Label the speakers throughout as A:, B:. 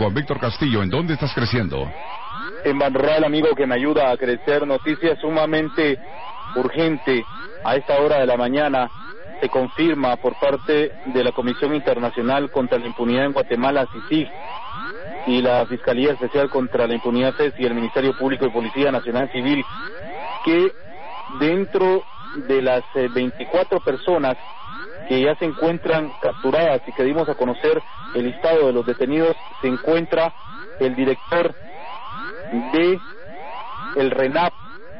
A: Juan Víctor Castillo, ¿en dónde estás creciendo?
B: En Banrural, amigo, que me ayuda a crecer. Noticia sumamente urgente a esta hora de la mañana. Se confirma por parte de la Comisión Internacional contra la Impunidad en Guatemala, CICIG, y la Fiscalía Especial contra la Impunidad, CES, y el Ministerio Público y Policía Nacional Civil, que dentro de las 24 personas que ya se encuentran capturadas y que dimos a conocer el listado de los detenidos, se encuentra el director de el RENAP.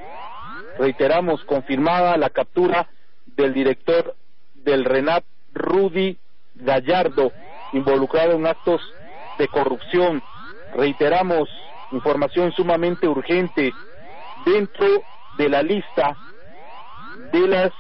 B: Reiteramos, confirmada la captura del director del RENAP, Rudy Gallardo, involucrado en actos de corrupción. Reiteramos, información sumamente urgente. Dentro de la lista de las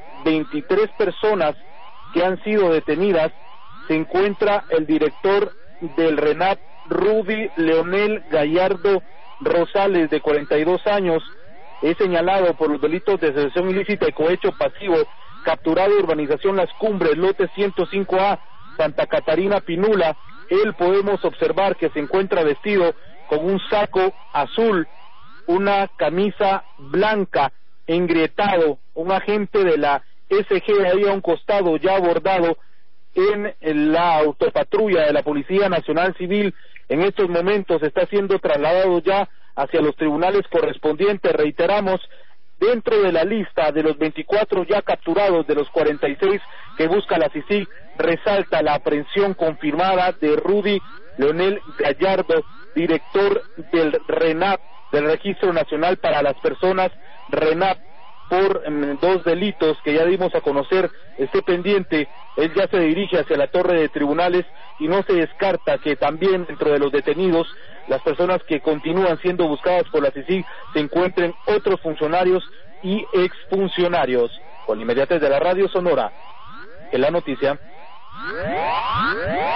B: 23 personas que han sido detenidas, se encuentra el director del RENAP, Rudy Leonel Gallardo Rosales, de 42 años, es señalado por los delitos de asociación ilícita y cohecho pasivo, capturado en urbanización Las Cumbres, lote 105A, Santa Catarina, Pinula. Él podemos observar que se encuentra vestido con un saco azul, una camisa blanca, engrietado, un agente de la SG ahí a un costado, ya abordado en la autopatrulla de la Policía Nacional Civil. En estos momentos está siendo trasladado ya hacia los tribunales correspondientes. Reiteramos, dentro de la lista de los 24 ya capturados, de los 46 que busca la CICIG, resalta la aprehensión confirmada de Rudy Leonel Gallardo, director del RENAP, del Registro Nacional para las Personas, RENAP, por 2 delitos que ya dimos a conocer. Esté pendiente, él ya se dirige hacia la torre de tribunales, y no se descarta que también dentro de los detenidos, las personas que continúan siendo buscadas por la CICIG, se encuentren otros funcionarios y exfuncionarios. Con inmediatez de la Radio Sonora, en la noticia.